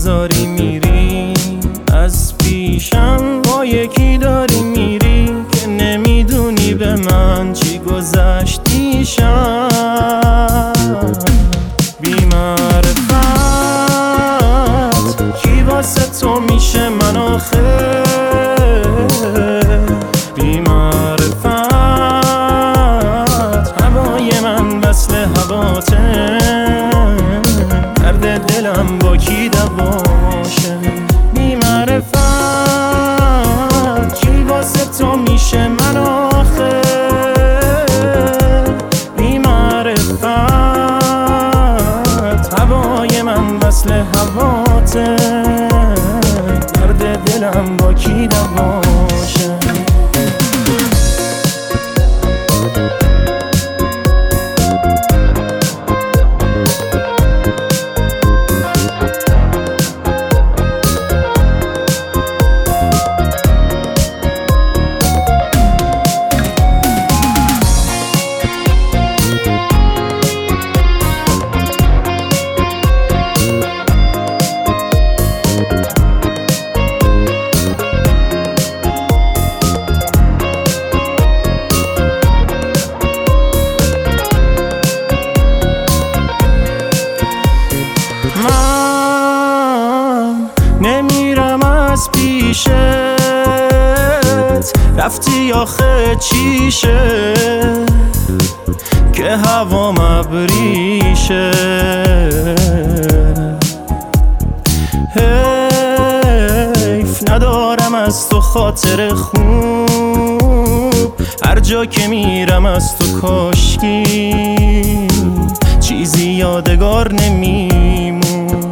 نذاری میری از پیشم، با یکی داری میری که نمیدونی به من چی گذشتیشم. بی‌معرفت کی واسه تو میشه من آخه؟ بی‌معرفت هوای من وصل هواته، درد دلم با کی دواشه؟ بی‌معرفت کی واسه تو میشه من آخه؟ بی‌معرفت هوای من وصل هواته، درد دلم با کی دواشه؟ من نمیرم از پیشت، رفتی آخه چیشه که هوام ابریشه؟ حیف ندارم از تو خاطر خوب، هر جا که میرم از تو کاشکی چیزی یادگار نمیمون.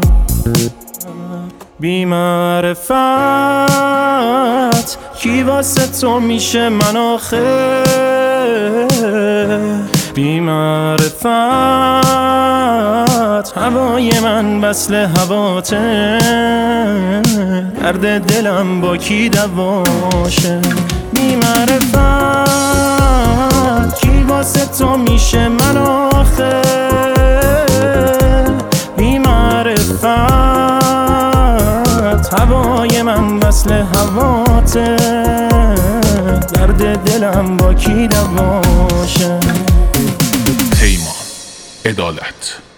بی‌معرفت کی واسه تو میشه من آخه؟ بی‌معرفت هوای من وصل هواته، درد دلم با کی دواشه؟ بی‌معرفت کی واسه تو میشه من آخه؟ بی‌معرفت هوای من وصل هواته، درد دلم با کی دواشه؟ پیمان عدالت.